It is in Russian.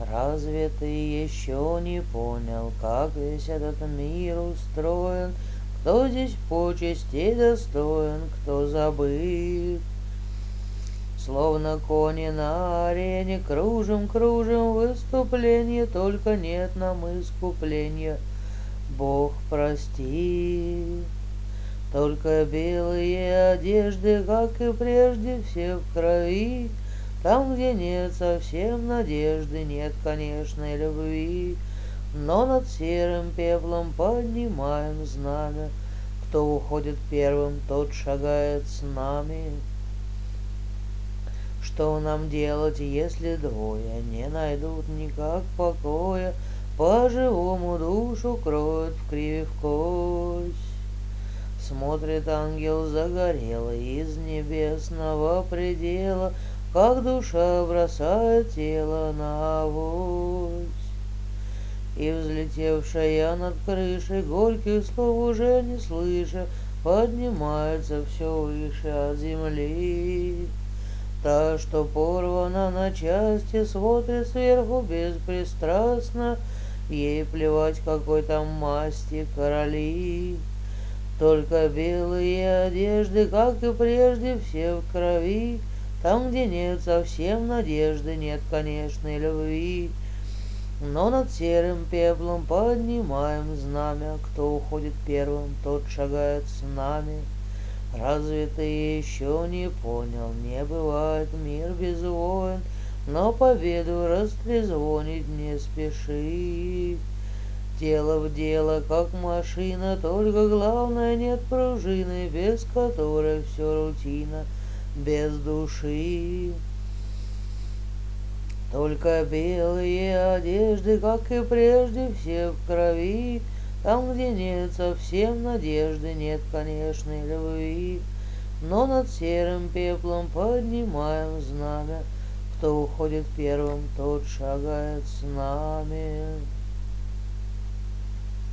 Разве ты еще не понял, как весь этот мир устроен? Кто здесь почестей достоин, кто забыт? Словно кони на арене, кружим, кружим выступление, только нет нам искупления. Бог прости. Только белые одежды, как и прежде, все в крови. Там, где нет совсем надежды, нет конечной любви. Но над серым пеплом поднимаем знамя. Кто уходит первым, тот шагает с нами. Что нам делать, если двое не найдут никак покоя? По-живому душу кроют в криве в кость. Смотрит ангел загорелый из небесного предела, как душа бросает тело на авось. И взлетевшая над крышей, горьких слов уже не слыша, поднимается все выше от земли. Та, что порвана на части, смотрит сверху беспристрастно, ей плевать, какой там масти короли. Только белые одежды, как и прежде, все в крови. Там, где нет совсем надежды, нет конечной любви. Но над серым пеплом поднимаем знамя. Кто уходит первым, тот шагает с нами. Разве ты еще не понял? Не бывает мир без войн, но победу растрезвонить не спеши. Дело в дело, как машина, только главное нет пружины, без которой все рутина, без души. Только белые одежды, как и прежде, все в крови. Там, где нет совсем надежды, нет конечной любви. Но над серым пеплом поднимаем знамя. Кто уходит первым, тот шагает с нами.